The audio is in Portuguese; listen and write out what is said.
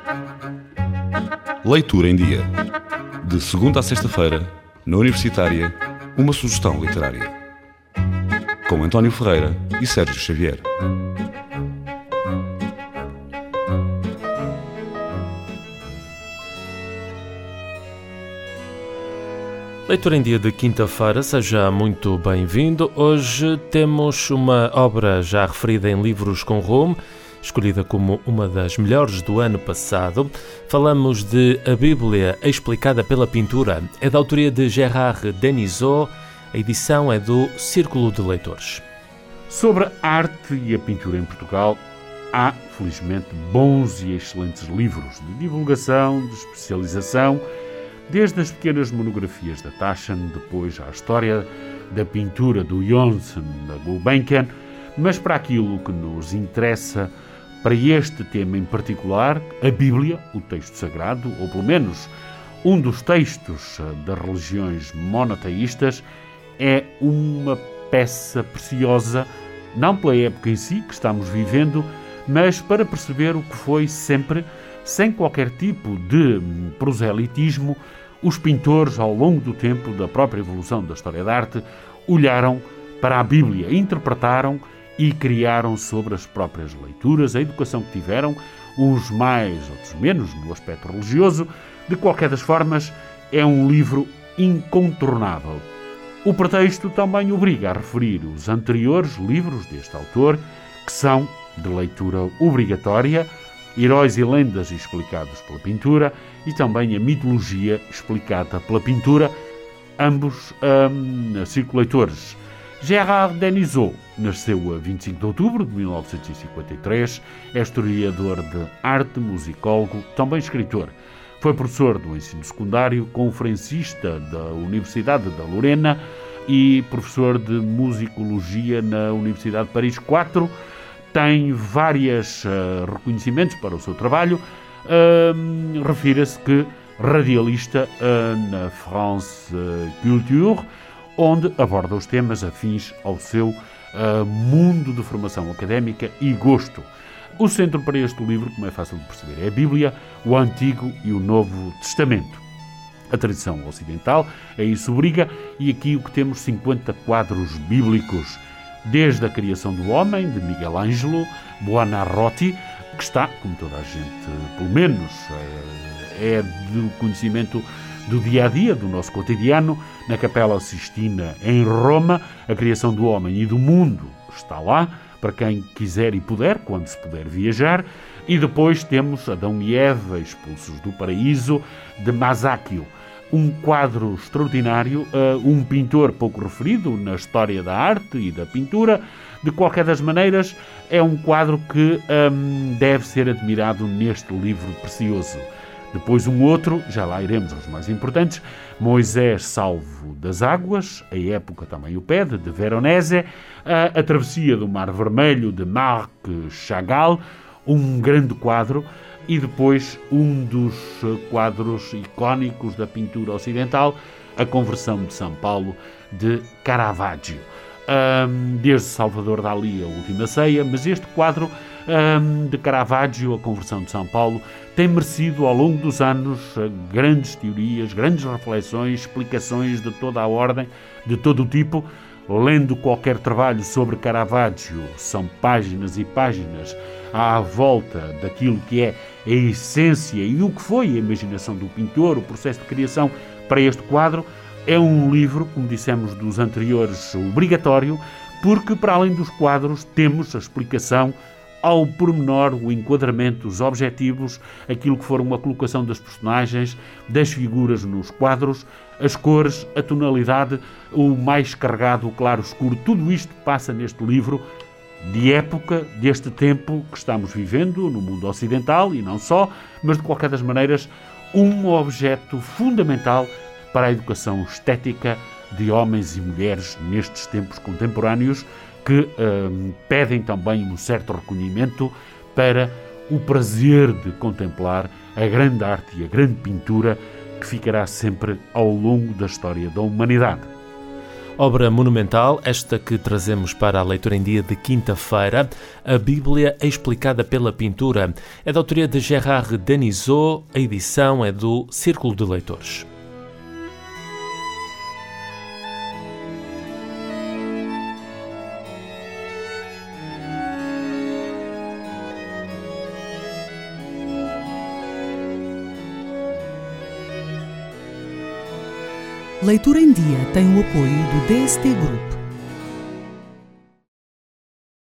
Leitura em Dia. De segunda a sexta-feira, na Universitária, uma sugestão literária. Com António Ferreira e Sérgio Xavier. Leitura em Dia de quinta-feira, seja muito bem-vindo. Hoje temos uma obra já referida em Livros com Rumo, escolhida como uma das melhores do ano passado. Falamos de A Bíblia Explicada pela Pintura. É da autoria de Gérard Denisot. A edição é do Círculo de Leitores. Sobre a arte e a pintura em Portugal, há, felizmente, bons e excelentes livros de divulgação, de especialização, desde as pequenas monografias da Taschen, depois à história da pintura do Janssen, da Gulbenkian, mas para aquilo que nos interessa, para este tema em particular, a Bíblia, o texto sagrado, ou pelo menos um dos textos das religiões monoteístas, é uma peça preciosa, não pela época em si que estamos vivendo, mas para perceber o que foi sempre, sem qualquer tipo de proselitismo, os pintores, ao longo do tempo da própria evolução da história da arte, olharam para a Bíblia, interpretaram e criaram sobre as próprias leituras, a educação que tiveram, uns mais, outros menos, no aspecto religioso. De qualquer das formas, é um livro incontornável. O pretexto também obriga a referir os anteriores livros deste autor, que são de leitura obrigatória, Heróis e Lendas explicados pela pintura e também a mitologia explicada pela pintura, ambos circuleitores. Gérard Denisot nasceu a 25 de outubro de 1953, é historiador de arte, musicólogo, também escritor. Foi professor do ensino secundário, conferencista da Universidade da Lorena e professor de musicologia na Universidade de Paris IV. Tem vários reconhecimentos para o seu trabalho. Refira-se que radialista na France Culture, onde aborda os temas afins ao seu mundo de formação académica e gosto. O centro para este livro, como é fácil de perceber, é a Bíblia, o Antigo e o Novo Testamento. A tradição ocidental a isso obriga, e aqui o que temos 50 quadros bíblicos, desde a criação do homem, de Miguel Ângelo, Buonarroti, que está, como toda a gente, pelo menos, é do conhecimento do dia-a-dia, do nosso cotidiano, na Capela Sistina, em Roma. A criação do homem e do mundo está lá, para quem quiser e puder, quando se puder viajar. E depois temos Adão e Eva, expulsos do paraíso, de Masaccio. Um quadro extraordinário, um pintor pouco referido na história da arte e da pintura. De qualquer das maneiras, é um quadro que deve ser admirado neste livro precioso. Depois um outro, já lá iremos aos mais importantes, Moisés Salvo das Águas, a época também o pede, de Veronese, a Travessia do Mar Vermelho, de Marc Chagall, um grande quadro, e depois um dos quadros icónicos da pintura ocidental, A Conversão de São Paulo, de Caravaggio. Desde Salvador Dalí, A Última Ceia, mas este quadro de Caravaggio, A Conversão de São Paulo, tem merecido ao longo dos anos grandes teorias, grandes reflexões, explicações de toda a ordem, de todo o tipo. Lendo qualquer trabalho sobre Caravaggio, são páginas e páginas à volta daquilo que é a essência e o que foi a imaginação do pintor, o processo de criação para este quadro. É um livro, como dissemos dos anteriores, obrigatório, porque para além dos quadros temos a explicação ao pormenor, o enquadramento, os objetivos, aquilo que for uma colocação das personagens, das figuras nos quadros, as cores, a tonalidade, o mais carregado, o claro-escuro, tudo isto passa neste livro de época, deste tempo que estamos vivendo no mundo ocidental e não só, mas de qualquer das maneiras um objeto fundamental para a educação estética de homens e mulheres nestes tempos contemporâneos, que pedem também um certo reconhecimento para o prazer de contemplar a grande arte e a grande pintura que ficará sempre ao longo da história da humanidade. Obra monumental, esta que trazemos para a leitura em dia de quinta-feira, a Bíblia explicada pela pintura. É da autoria de Gérard Denisot, a edição é do Círculo de Leitores. Leitura em Dia tem o apoio do DST Group.